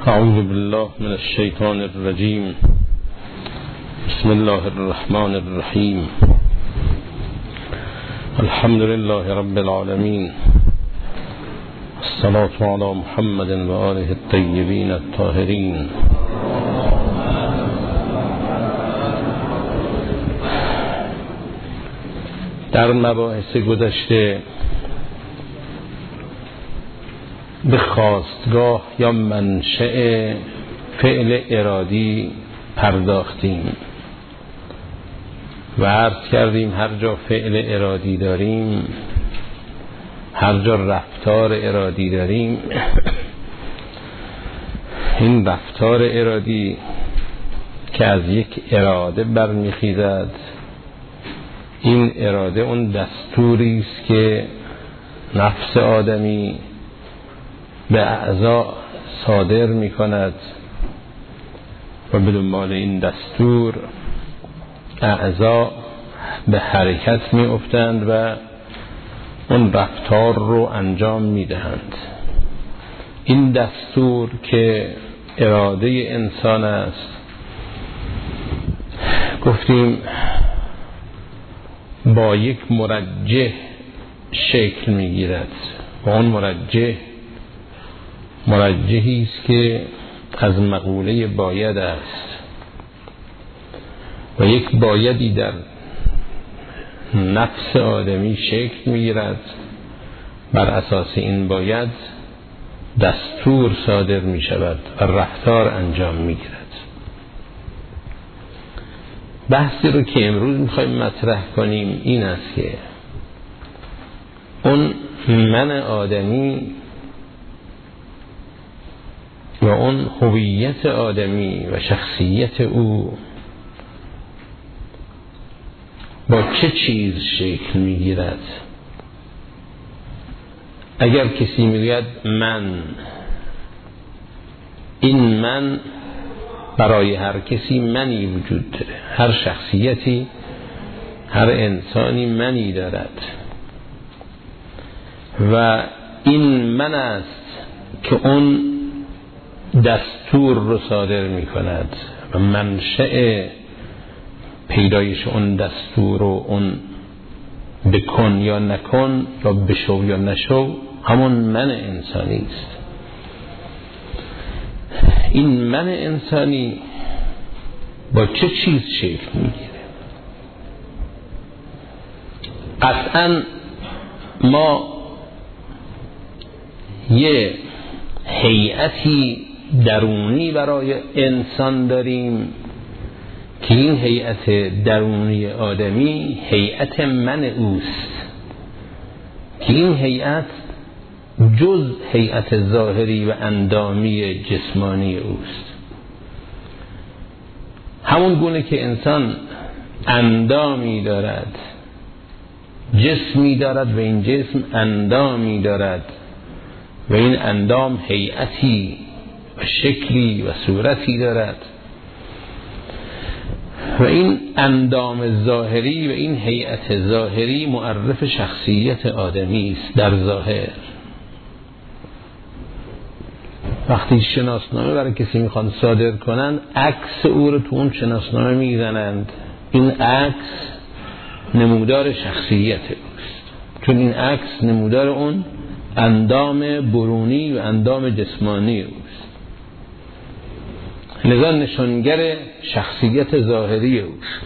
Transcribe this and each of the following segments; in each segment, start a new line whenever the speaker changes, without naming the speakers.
اعوذ بالله من الشیطان الرجیم. بسم الله الرحمن الرحیم. الحمد لله رب العالمین. الصلاة علی محمد و آله الطیبین الطاهرین. در مباحث گذشته به خواستگاه یا منشأ فعل ارادی پرداختیم و عرض کردیم هر جا فعل ارادی داریم، هر جا رفتار ارادی داریم، این رفتار ارادی که از یک اراده برمیخیزد، این اراده اون دستوری است که نفس آدمی به اعضا صادر می کند و به دنبال این دستور اعضا به حرکت می افتند و اون رفتار رو انجام می دهند. این دستور که اراده انسان است، گفتیم با یک مرجح شکل می گیرد و اون مرجحی است که از مقوله باید است و یک بایدی در نفس آدمی شکل می‌گیرد. بر اساس این باید دستور صادر می شود و رفتار انجام می‌گیرد. بحثی رو که امروز می‌خوایم مطرح کنیم این است که اون من آدمی و اون هویت آدمی و شخصیت او با چه چیز شکل میگیرد. اگر کسی میگوید من، این من برای هر کسی منی وجود داره، هر شخصیتی، هر انسانی منی دارد و این من است که اون دستور رو صادر می کند و منشأ پیدایش اون دستور و اون بکن یا نکن یا بشو یا نشو همون من انسانی است. این من انسانی با چه چیز شکل می گیره؟ قطعا ما یه هیئتی درونی برای انسان داریم که این هیئت درونی آدمی هیئت من اوست، که این هیئت جز هیئت ظاهری و اندامی جسمانی اوست. همون گونه که انسان اندامی دارد، جسمی دارد و این جسم اندامی دارد و این اندام هیئتی و شکلی و صورتی دارد و این اندام ظاهری و این هیئت ظاهری معرف شخصیت آدمی است. در ظاهر وقتی شناسنامه برای کسی میخوان صادر کنند، عکس او رو تو اون شناسنامه میزنند. این عکس نمودار شخصیت اوست، چون این عکس نمودار اون اندام برونی و اندام جسمانی اوست، لذا نشانگر شخصیت ظاهری اوست.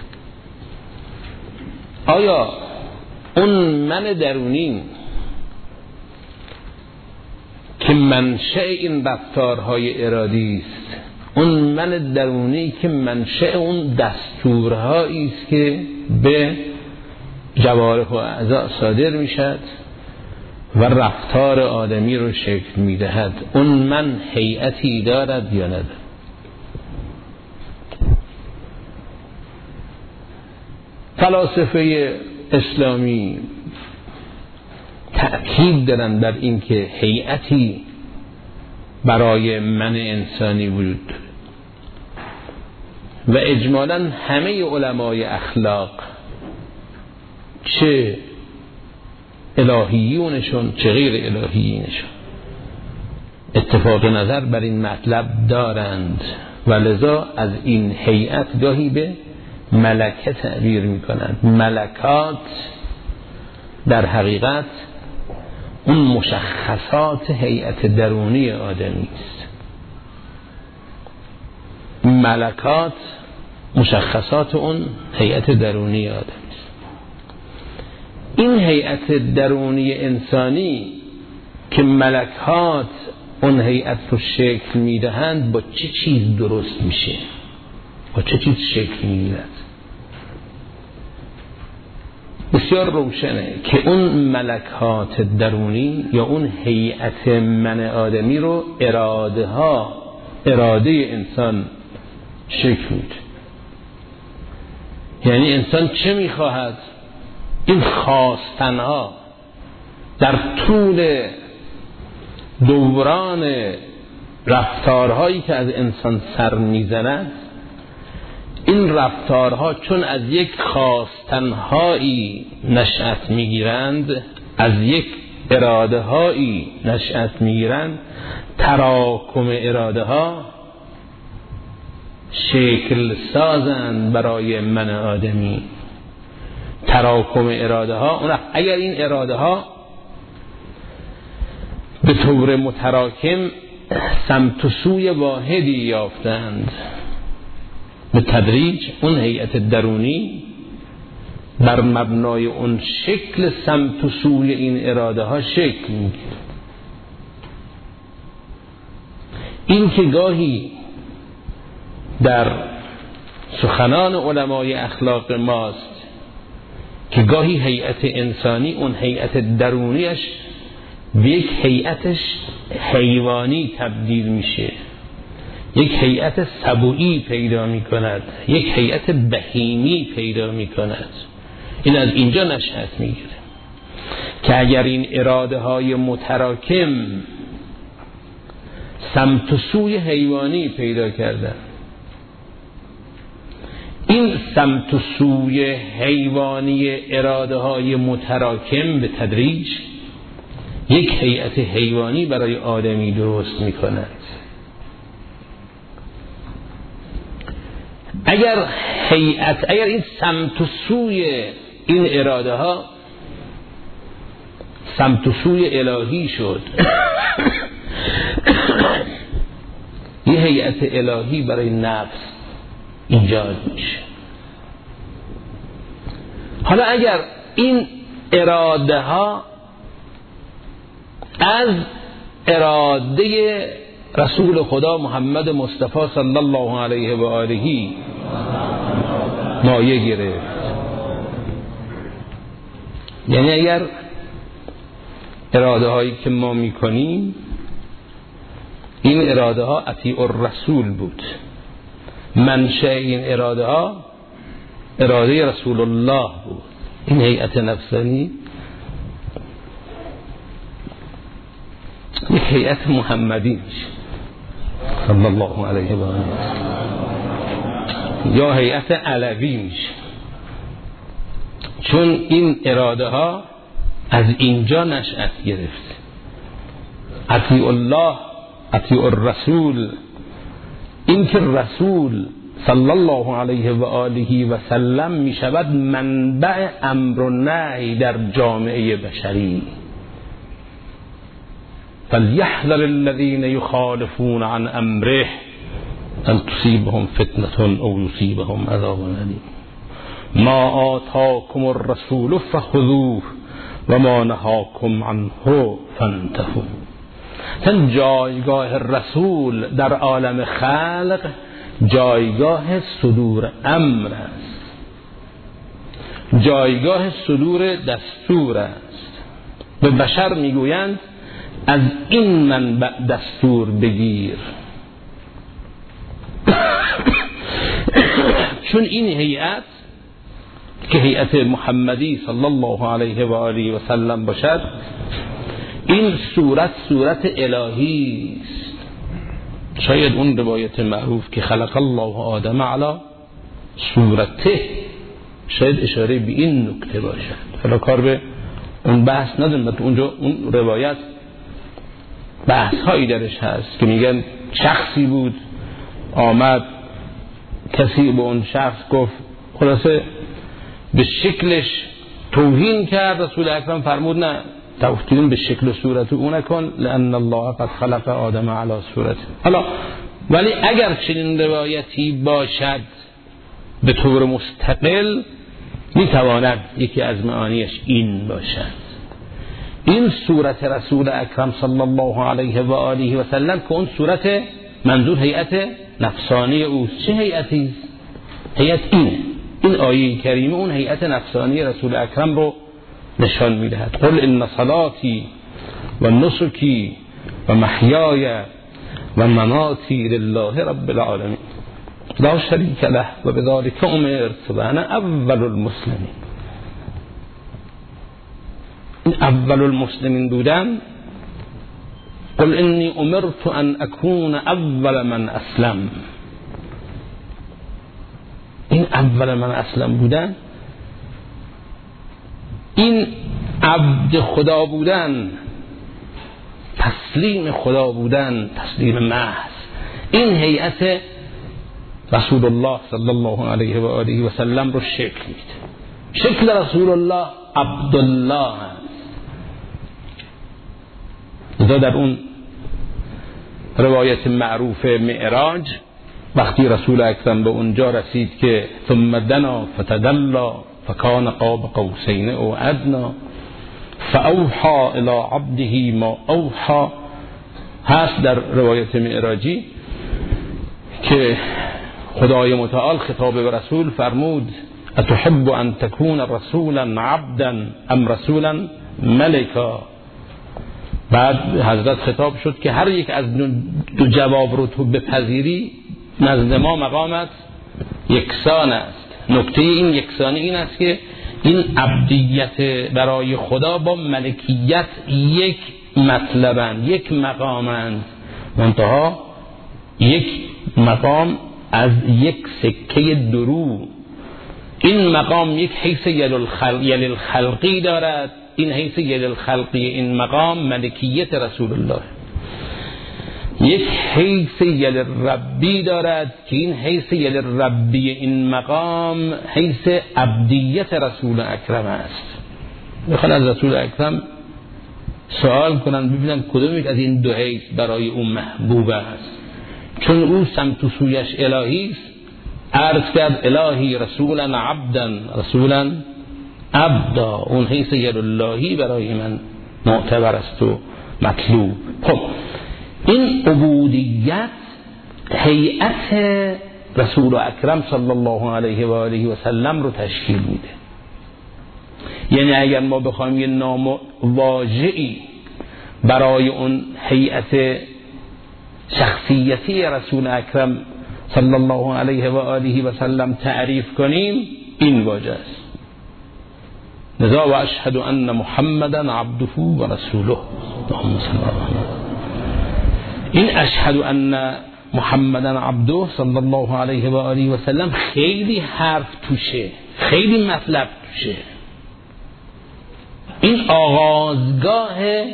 آیا اون من درونی که منشأ این رفتارهای ارادی است، اون من درونی که منشأ اون دستورهایی است که به جوارح و اعضا صادر میشد و رفتار آدمی رو شکل میدهد، اون من هیئتی دارد یا ندارد؟ فلاسفه اسلامی تأکید دارند بر این که هیئتی برای من انسانی وجود دارد و اجمالاً همه علمای اخلاق، چه الهیونشون چه غیر الهیونشون، اتفاق نظر بر این مطلب دارند و لذا از این هیئت گاهی به ملکه تعبیر میکنند. ملکات در حقیقت اون مشخصات هیئت درونی آدمی است. ملکات مشخصات اون هیئت درونی آدمی است. این هیئت درونی انسانی که ملکات اون هیئت رو شکل میدهند با چه چیز درست میشه، با چه چیز شکل میگیرد؟ بسیار روشنه که اون ملکات درونی یا اون هیئت من آدمی رو اراده انسان شکل میده. یعنی انسان چه میخواهد، این خواستنها در طول دوران رفتارهایی که از انسان سر میزند، این رفتارها چون از یک خواستنهایی نشأت میگیرند، از یک اراده هایی نشأت میگیرند، تراکم اراده ها شکل سازند برای من آدمی. تراکم اراده ها، اگر این اراده ها به طور متراکم سمت و سوی واحدی یافتند، به تدریج اون هیئت درونی بر مبنای اون شکل سمت و سوی این اراده ها شکل میگیرد. این که گاهی در سخنان علمای اخلاق ماست که گاهی هیئت انسانی اون هیئت درونیش به یک هیئتش حیوانی تبدیل میشه، یک هیئت سبویی پیدا میکند، یک هیئت بهیمی پیدا میکند. این از اینجا نشأت میگیره که اگر این اراده های متراکم سمت و سوی حیوانی پیدا کردن، این سمت و سوی حیوانی اراده های متراکم به تدریج یک هیئت حیوانی برای آدمی درست میکند. اگر این سمت و سوی این اراده ها سمت و سوی الهی شد، یه هیئت الهی برای نفس ایجاد میشه. حالا اگر این اراده ها از اراده رسول خدا محمد مصطفی صلی الله علیه و آله مایه گرفت، یعنی اگر اراده هایی که ما میکنیم این اراده ها اطیع الرسول بود، منشأ این اراده ها اراده رسول الله بود، این هیئت نفسانی یک هیئت محمدی میشه صلی الله علیه و آله، یا هیئت علوی میشه، چون این اراده ها از اینجا نشأت گرفت. اطیع الله، اطیع الرسول، این که رسول صلی الله علیه و آله و سلم می شود منبع امر و نهی در جامعه بشری. فلیحذر الذین یخالفون عن امره ان تصیبهم فتنة او یصیبهم عذاب الیم. ما آتاکم الرسول فخذوه و ما نهاکم عنه فانتهوا. تن جایگاه رسول در عالم خلق جایگاه صدور امر است، جایگاه صدور دستور است. به بشر میگویند از این منبع دستور بگیر، چون این هیئت که هیئت محمدی صلی الله علیه و آله و سلم باشد، این صورت الهی است. شاید اون روایت معروف که خلق الله آدم علی صورته شاید اشاره به این نکته باشد. حالا کار به اون بحث ندارم، اونجا اون روایت بحث هایی درش هست که میگن شخصی بود آمد کسی به اون شخص گفت، خلاصه به شکلش توهین کرد. رسول اکرم فرمود نه، توهین به شکل و صورت او نکن، لأن الله قد خلق آدم علی صورته. حالا ولی اگر چنین روایتی باشد به طور مستقل، میتواند یکی از معانیش این باشد، این صورت رسول اکرم صلی الله علیه و آله و سلم که اون صورت منظور هیئت نفسانی اوست. چه هیئتی است؟ هیئت این آیه کریمه اون هیئت نفسانی رسول اکرم رو نشان میدهد. قل ان صلاتی و نسکی و محیای و مماتی لله رب العالمین لا شریک له و بذلک امرت و انا اول المسلمین. این اول المسلمین بودن، قل انی امرت ان اکون اول من اسلم، این اول من اسلم بودن، این عبد خدا بودن، تسلیم خدا بودن، تسلیم محض، این هیئت رسول الله صلی الله علیه و آله و سلم رو شکل میده. شکل رسول الله عبدالله هست. لذا در اون روایت معروف معراج وقتی رسول اکرم به اونجا رسید که ثم دنا فتدلا فکان قاب قوسین او ادنی فاوحى الی عبده ما اوحى، هست در روایت معراجی که خدای متعال خطاب به رسول فرمود اتحب ان تكون رسولا عبدا ام رسولا ملکا. بعد حضرت خطاب شد که هر یک از دو جواب رو تو بپذیری نزد ما مقامت یکسان است. نکته این یکسانی این است که این عبدیت برای خدا با ملکیت یک مطلبند، یک مقامند، منتها یک مقام از یک سکه درو. این مقام یک حیث یل الخلقی دارد، این حیث یل الخلقی این مقام ملکیت رسول الله. یک حیث یل ربی دارد که این حیث یل ربی این مقام حیث عبدیت رسول اکرم است. میخوان از رسول اکرم سوال کنن ببینن کدوم یک از این دو حیث برای اون محبوب است، چون او سمت و سویش الهی است. عرض کرد الهی رسولا عبدا رسولا عبدا، اون حیث یل اللهی برای من معتبر است و مطلوب. خب این عبودیت هیئت رسول اکرم صلی الله علیه و آله و سلم رو تشکیل میده. یعنی اگر ما بخوایم یه نام واژه‌ای برای اون هیئت شخصیتی رسول اکرم صلی الله علیه و آله و سلم تعریف کنیم، این واژه است. لذا و اشهد ان محمدا عبده و رسوله. اللهم صل علی این اشهد ان محمدا عبده صلی الله علیه و آله و سلم خیلی حرف توشه، خیلی مطلب توشه. این آغازگاه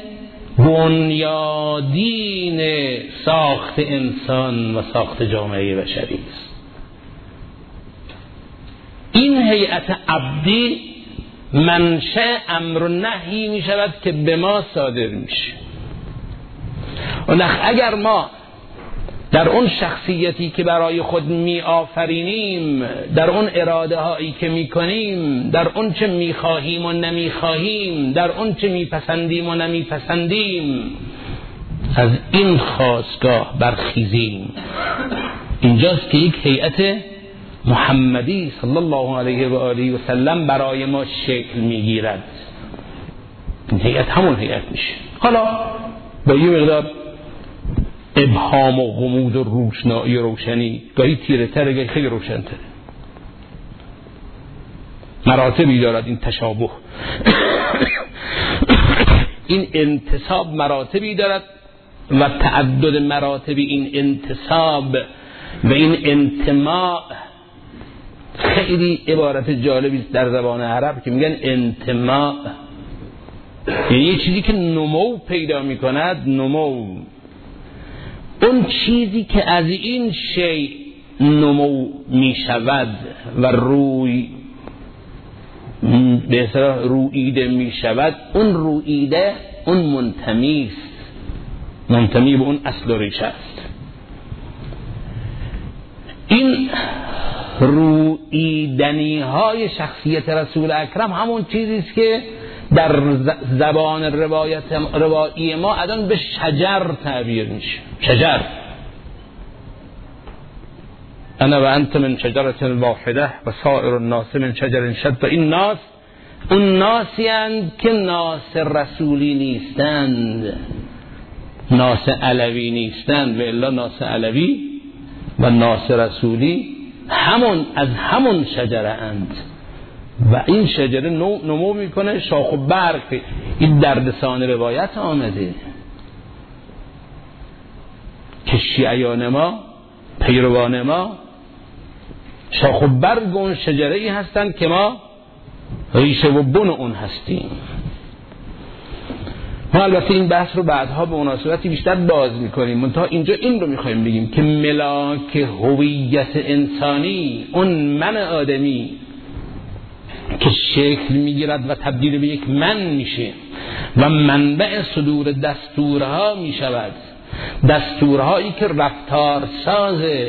بنیادین ساخت انسان و ساخت جامعه بشری است. این هیئت عبدی منشأ امر و نهی می شود که به ما صادر میشه. و اگر ما در اون شخصیتی که برای خود می آفرینیم، در اون اراده هایی که می کنیم، در اون چه می خواهیم و نمی خواهیم، در اون چه می پسندیم و نمی پسندیم، از این خاستگاه برخیزیم، اینجاست که یک هیئت محمدی صلی الله علیه و آله و سلم برای ما شکل می گیرد. این هیئت همون هیئت میشه. حالا با یه مقدار ابهام و غموض و روشنایی و روشنی، گاهی تیره تره گاهی خیلی روشن تره. مراتبی دارد این تشابه این انتساب مراتبی دارد و تعدد مراتب این انتساب و این انتماء خیلی عبارت جالبی در زبان عرب که میگن انتماء. یعنی یه چیزی که نمو پیدا میکند، نمو، اون چیزی که از این شیء نمو میشود و به اصطلاح روییده میشود، اون روییده اون منتمی است، منتمی به اون اصل و ریشه است. این روییدنی های شخصیت رسول اکرم همون چیزی است که در زبان روایی ما الان به شجر تعبیر میشه. شجر، انا و انت من شجرة واحده و سائر الناس من شجر شد. و این ناس اون ناسی هستند که ناس رسولی نیستند، ناس علوی نیستند، و الا ناس علوی و ناس رسولی همون از همون شجره اند و این شجره نمو میکنه، شاخ و برگ. این دردسان روایت آمده که شیعیان ما، پیروان ما، شاخ و برگ اون شجره ای هستند که ما ریشه و بن اون هستیم. ما البته این بحث رو بعدها به مناسبتی بیشتر باز میکنیم، منتها اینجا این رو میخوایم بگیم که ملاک هویت انسانی، اون من آدمی که شکل میگیرد و تبدیل به یک من میشه و منبع صدور دستورها میشود، دستورهایی که رفتارسازه.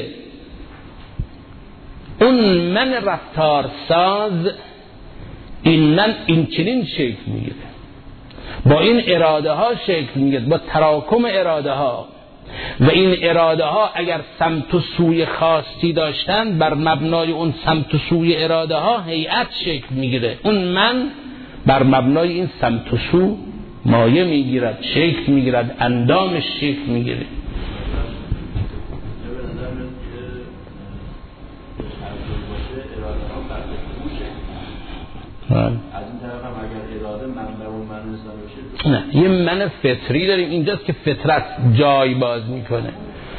اون من رفتارساز، این من این چنین شکل میگیره، با این اراده ها شکل میگیره، با تراکم اراده ها، و این اراده ها اگر سمت و سوی خاصی داشتن، بر مبنای اون سمت و سوی اراده ها هیئت شکل میگیره. اون من بر مبنای این سمت و سو مایه میگیرد، شکل میگیرد، اندامش شکل میگیره. از این طرف هم اگر اراده منبع و من انسان باشه، نه، یه من فطری داریم اینجاست که فطرت جای باز میکنه.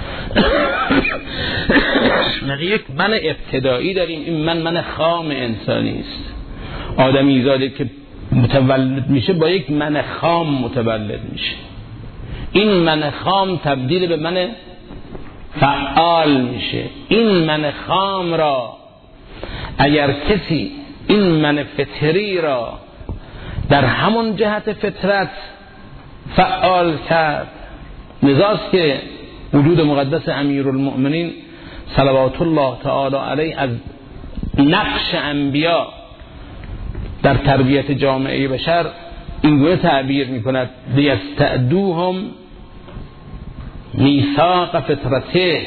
یک من ابتدایی داریم، این من خام انسانی است. آدمی زاده که متولد میشه با یک من خام متولد میشه. این من خام تبدیل به من فعال میشه. این من خام را اگر کسی این من فطری را در همون جهت فطرت فعال کرد، لذاست که وجود مقدس امیرالمؤمنین صلوات الله تعالی علیه از نقش انبیا در تربیت جامعه بشر اینگونه تعبیر میکند: لیستعدوهم میثاق فطرته.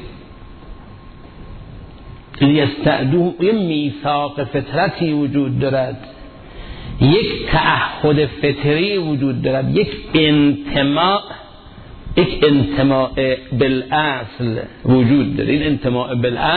لیستعدوهم، یه میثاق فطرتی وجود دارد، یک تعهد فطری وجود دارد، یک انتماء بالاصل وجود دارد. این انتماء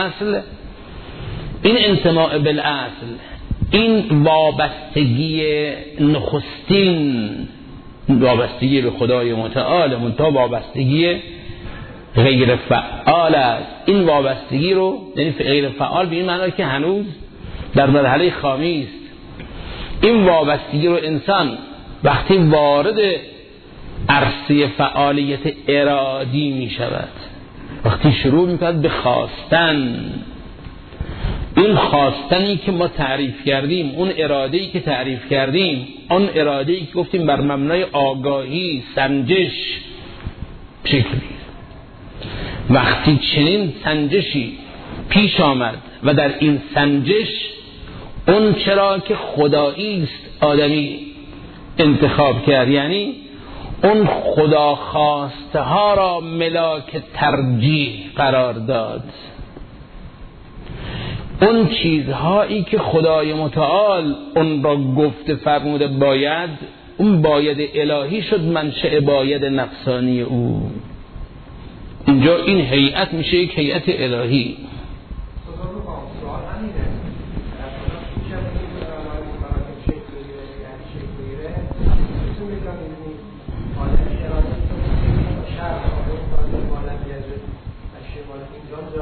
بالاصل، این وابستگی نخستین، وابستگی به خدای متعال، منتها وابستگی غیر فعال است. این وابستگی رو، یعنی غیر فعال به این معنی که هنوز در مرحله خامی است. این وابستگی رو انسان وقتی وارد عرصه فعالیت ارادی می شود، وقتی شروع می کند به خواستن، این خواستنی که ما تعریف کردیم، اون اراده‌ای که تعریف کردیم، اون اراده‌ای که گفتیم بر مبنای آگاهی، سنجش شکل، وقتی چنین سنجشی پیش آمد و در این سنجش اون چرا که خدایی است آدمی انتخاب کرد، یعنی اون خدا خواسته ها را ملاک ترجیح قرار داد، اون چیزهایی که خدای متعال اون را گفته فرموده باید، اون باید الهی شد منشأ باید نفسانی او. اینجا این هیئت میشه یک هیئت الهی.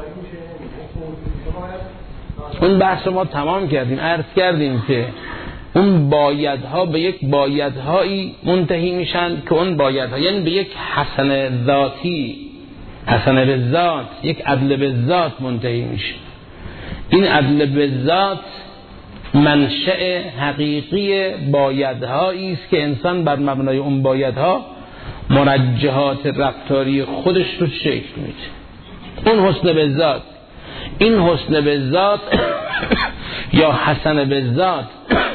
اون بحث ما تمام کردیم، عرض کردیم که اون بایدها به یک بایدهایی منتهی میشن که اون بایدها یعنی به یک حسن ذاتی، حسن به ذات، یک عدل به ذات منتهی میشه. این عدل به ذات منشأ حقیقی بایدهایی است که انسان بر مبنای اون بایدها مرجحات رفتاری خودش رو شکل میده. اون حسن به ذات، این حسن به ذات یا حسن به ذات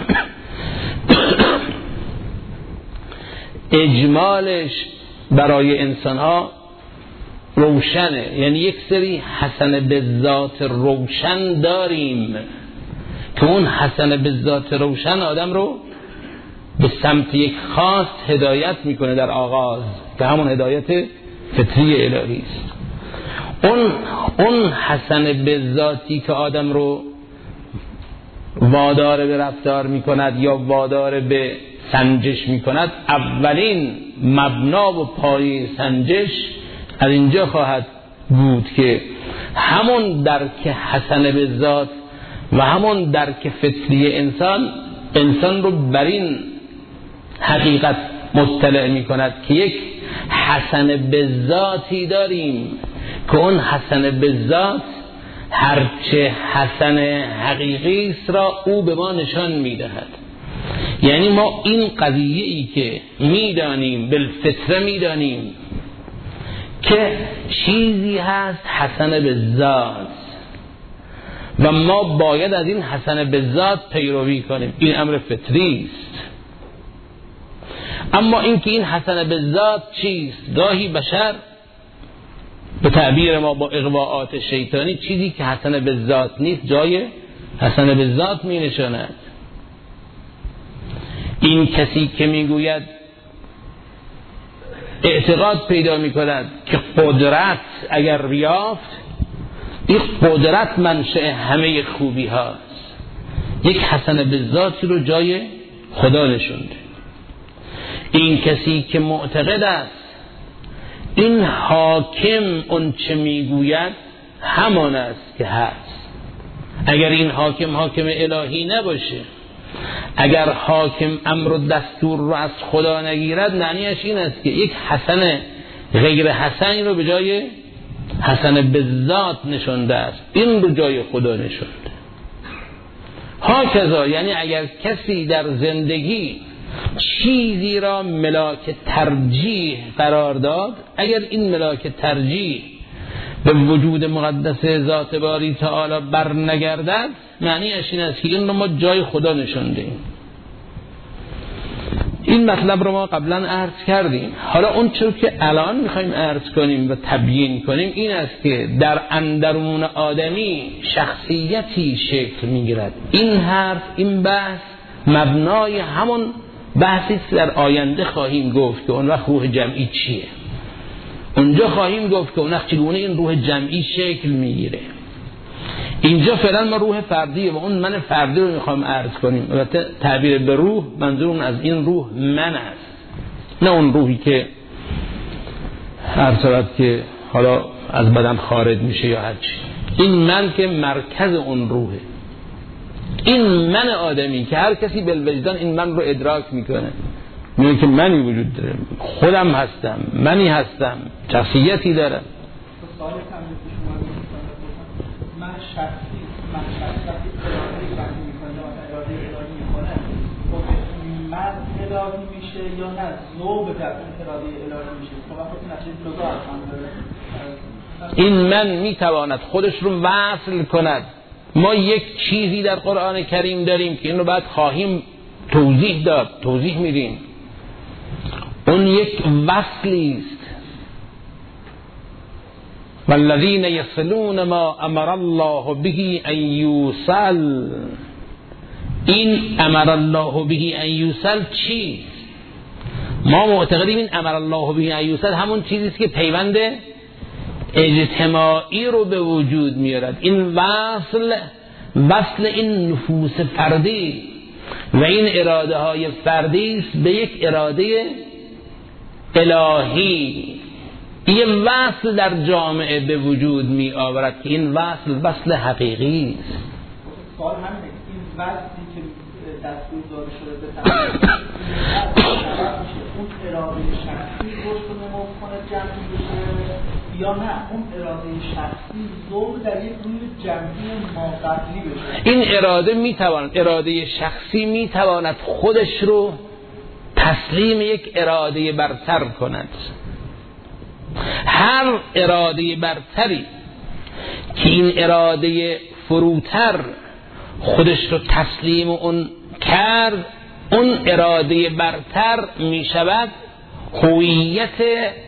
اجمالش برای انسان‌ها روشنه. یعنی یک سری حسن به ذات روشن داریم که اون حسن به ذات روشن آدم رو به سمت یک خاص هدایت میکنه در آغاز، که همون هدایت فطری الهی است. اون حسن به ذاتی که آدم رو وادار به رفتار میکند یا وادار به سنجش میکند، اولین مبنا و پایه سنجش از اینجا خواهد بود که همون درک حسن به ذات و همون درک فطری انسان رو بر این حقیقت مطلع میکند که یک حسن به ذاتی داریم که اون حسن به ذات هرچه حسن حقیقی است را او به ما نشان میدهد. یعنی ما این قضیه ای که میدانیم، بالفطره میدانیم که چیزی هست حسن به ذات و ما باید از این حسن به ذات پیروی کنیم، این امر فطری است. اما اینکه این حسن به ذات چیست، گاهی بشر به تعبیر ما با اغواءات شیطانی چیزی که حسن به ذات نیست جای حسن به ذات می نشاند. این کسی که می گوید اعتقاد پیدا می کند که قدرت اگر بیافت، این قدرت منشأ همه خوبی هاست، یک حسن به ذاتی رو جای خدا نشونده. این کسی که معتقد است این حاکم اون چه میگوید همان است که هست، اگر این حاکم الهی نباشه، اگر حاکم امر و دستور رو از خدا نگیرد، معنیش این است که یک حسن غیر حسنی رو به جای حسن به ذات نشونده است، این رو جای خدا نشونده. هاکذا یعنی اگر کسی در زندگی چیزی را ملاک ترجیح قرار داد، اگر این ملاک ترجیح به وجود مقدس ذات باری تعالی بر نگردد، معنیش این است که این رو ما جای خدا نشوندیم. این مطلب رو ما قبلا عرض کردیم. حالا اون چیزی که الان میخوایم عرض کنیم و تبیین کنیم این است که در اندرون آدمی شخصیتی شکل میگیرد. این حرف، این بحث مبنای همون بحثی در آینده خواهیم گفت که اون وقت روح جمعی چیه. اونجا خواهیم گفت که اون وقت چگونه این روح جمعی شکل میگیره. اینجا فعلا ما روح فردی و اون من فردی رو میخوایم عرض کنیم. البته تعبیر به روح منظور از این روح من است، نه اون روحی که هر صورت که حالا از بدن خارج میشه یا هرچی. این من که مرکز اون روحه، این من آدمی که هر کسی بالوجدان این من رو ادراک میکنه، میگه که منی وجود داره، خودم هستم، منی هستم، شخصیتی دارم.
من شخصی وقتی اراده میکنه و اراده الهی میکنه، من الهی میشه یا نه ذوب در اون اراده الهی میشه؟ خب وقتی نتیجه جدا هست.
این من میتواند خودش رو وصل کند. ما یک چیزی در قرآن کریم داریم که این رو بعد خواهیم توضیح داد، توضیح میدیم. اون یک وصلی است. والذین یصلون ما امر الله به ان یوصل. این امر الله به ان یوصل چیست؟ ما معتقدیم این امر الله به ان یوصل همون چیزی است که پیوند اجتماعی رو به وجود میارد. این وصل این نفوس فردی و این اراده های فردی است به یک اراده الهی. یه وصل در جامعه به وجود می آورد که این وصل حقیقی است.
سوال همینه، این وصلی که دستور داده شده به طرف اون اراده شخصی رشد و نمو کنه جمعی بشه یا نه اون اراده شخصی ذوق در یک روی جمعی ماقبلی بشه.
این اراده شخصی میتواند خودش رو تسلیم یک اراده برتر کند. هر اراده برتری که این اراده فروتر خودش رو تسلیم اون کرد، اون اراده برتر می شود هویت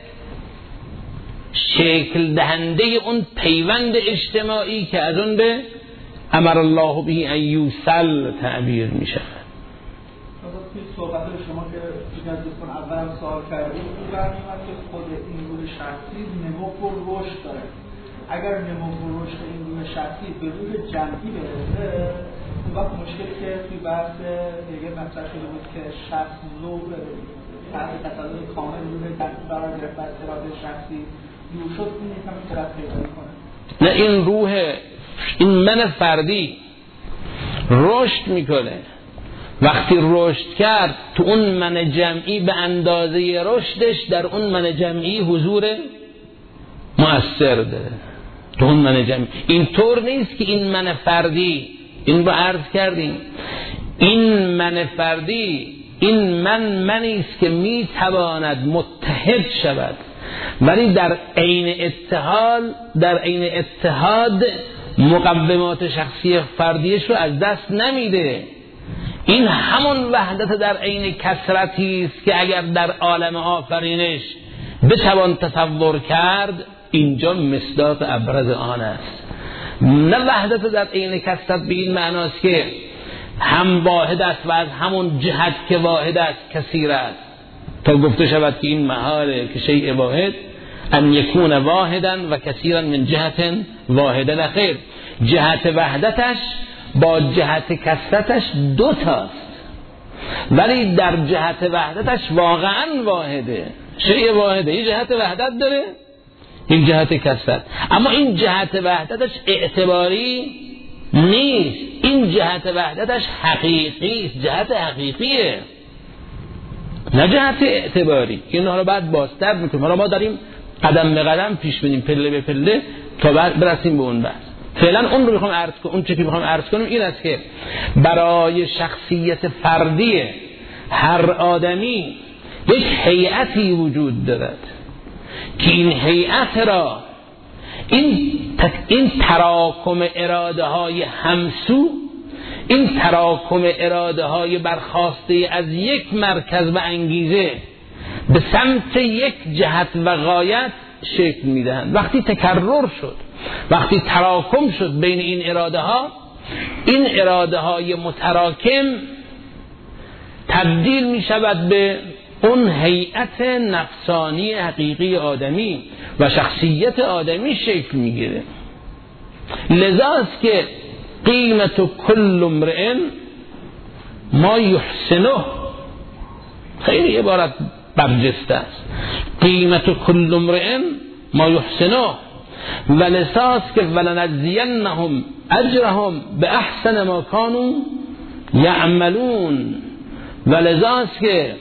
شکل دهنده اون پیوند اجتماعی که از اون به امر الله به ان یوصل تعبیر می شود.
توی صحبت شما که از دوستان اول سوال کردیم اون برمی‌آمد که خود این گروه شخصی نمو و رشد داره. اگر نمو و رشد این گروه شخصی به روی جمعی برسه، اون وقت مشکلی که توی بحث دیگه مطرح شده بود که شخص ذوق تحت تسلط کامل روی جمعی قرار گرفت از اراده شخصی دور شد، این یکم طرف پیدا می‌کنه.
نه، این من فردی رشد میکنه. وقتی رشد کرد تو اون من جمعی به اندازه رشدش در اون من جمعی حضور مؤثر داره. تو اون من جمعی اینطور نیست که این من فردی، این رو عرض کردیم، این من فردی این منیست که میتواند متحد شود ولی در عین اتحاد مقومات شخصی فردیش رو از دست نمیده. این همون وحدت در عین کثرتی است که اگر در عالم آفرینش بتوان تصور کرد، اینجا مصداق ابرز آن است. نه وحدت در عین کثرت به این معناست که هم واحد است و از همون جهت که واحد است کثیر است، تا گفته شود که این محاله که شیء واحد ان یکون واحدا و کثیرا من جهت واحده. نخیر، جهت وحدتش با جهت کثرتش دو تاست، ولی در جهت وحدتش واقعا واحده. شیء واحده این جهت وحدت داره، این جهت کثرت، اما این جهت وحدتش اعتباری نیست، این جهت وحدتش حقیقی است، جهت حقیقیه، نه جهت اعتباری. اینها رو بعد بازتر میکنیم. حالا ما داریم قدم به قدم پیش بریم، پله به پله، تا بعد برسیم به اون بحث. فعلا اون رو میخوام عرض کنم. اون چیزی که میخوام عرض کنم این است که برای شخصیت فردی هر آدمی یک هیئتی وجود دارد که این هیئت را این تراکم اراده های همسو، این تراکم اراده های برخاسته از یک مرکز و انگیزه به سمت یک جهت و غایت شکل میدهند. وقتی تکرر شد، وقتی تراکم شد بین این اراده ها، این اراده های متراکم تبدیل می شود به اون هیئت نفسانی حقیقی آدمی و شخصیت آدمی شکل میگیره. لذاست که قیمت کل امرئ ما یحسنه، خیلی عبارت برجسته است. قیمت کل امرئ ما یحسنه و لذاست که ولنجزینهم اجرهم باحسن ما كانوا یعملون و لذاست که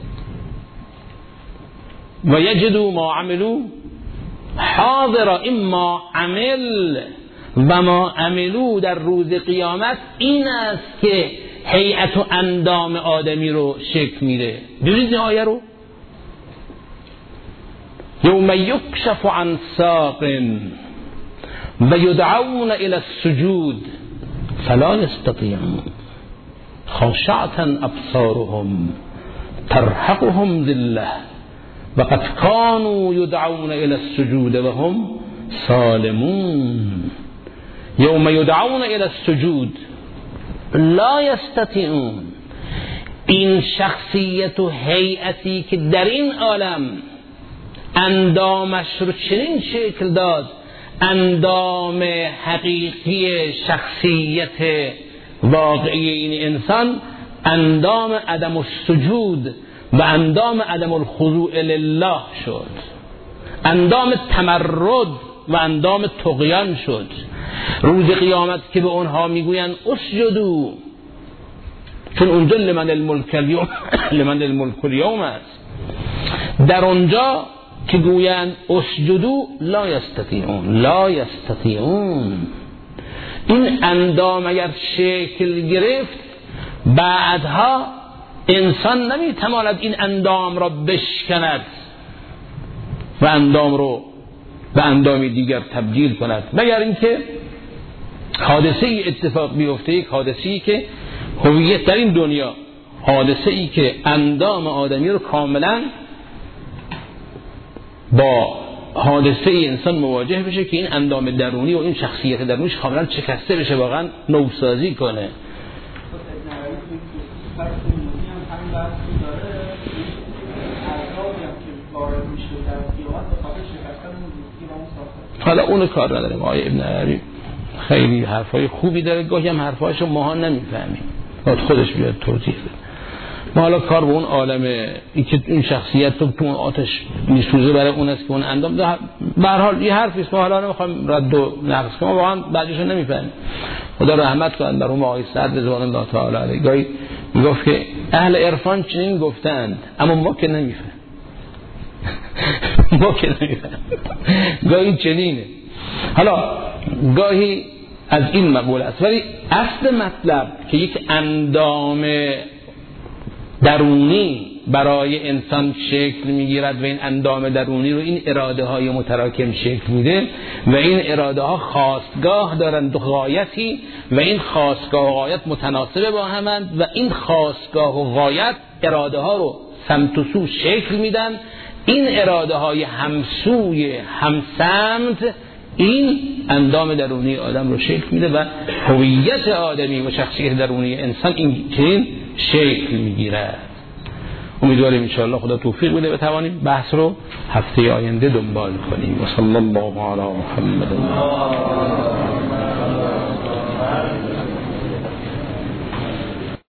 و یجدوا ما عملوا حاضرا. این ما عمل و ما عملو در روز قیامت این است که هیئت و اندام آدمی رو شکل میده. دیدید این آیه رو؟ یوم یکشف عن ساق و یدعون الى السجود فلا یستطیعون خاشعة ابصارهم ترهقهم ذلة وقد كانوا يدعون الى السجود وهم سالمون. یوم یدعون الى السجود لا یستطیعون. این شخصیت و هیئتی که در این عالم اندامش رو چنین شکل داد، اندام حقیقی شخصیت واقعی این انسان، اندام عدم السجود و اندام عدم الخضوع لله شد، اندام تمرد و اندام طغیان شد. روز قیامت که به اونها میگویند اسجدوا چون اونجا لمن الملک اليوم است. در اونجا که گویند اسجدوا لا یستطیعون. این اندام اگر شکل گرفت بعدها انسان نمیتواند این اندام را بشکند و اندام رو به اندامی دیگر تبدیل کند، مگر اینکه حادثه ای اتفاق بیفته، یک حادثه ای که هویت در این دنیا، حادثه ای که اندام آدمی رو کاملا با حادثه ای انسان مواجه بشه که این اندام درونی و این شخصیت درونیش کاملا شکسته بشه، واقعا نوسازی کنه. حالا اون کار نداریم. آقای ابن عربی خیلی حرفای خوبی داره، گاهی هم حرفاشو ماها نمیفهمیم، باید خودش بیاد توضیح بده. ما حالا کار به اون عالمه این که این شخصیت تو اون آتش میسوزه برای اون است که اون اندام به هر حال یه حرفی است، ما حالا نمیخوایم رد و نقص کنیم، واقعا بعضیشو نمیفهمیم. خدا رحمت کنه بر اون آقای سعد رضوان الله تعالی علیه، گاهی میگفت که اهل عرفان چنین گفتند اما ما که نمیفهمیم. گاهی چنینه. حالا گاهی از این مقوله است، ولی اصل مطلب که یک اندام درونی برای انسان شکل میگیرد و این اندام درونی رو این اراده های متراکم شکل میده و این اراده ها خاستگاه دارند و غایتی و این خاستگاه و غایت متناسب با همند و این خاستگاه و غایت اراده ها رو سمت و سو شکل میدن. این اراده های همسوی همسمت این اندام درونی آدم رو شکل میده و هویت آدمی و شخصیت درونی انسان این چنین شکل میگیرد. امیدواریم انشاءالله خدا توفیق بده بتوانیم بحث رو هفته آینده دنبال کنیم. و صلی الله علی محمد.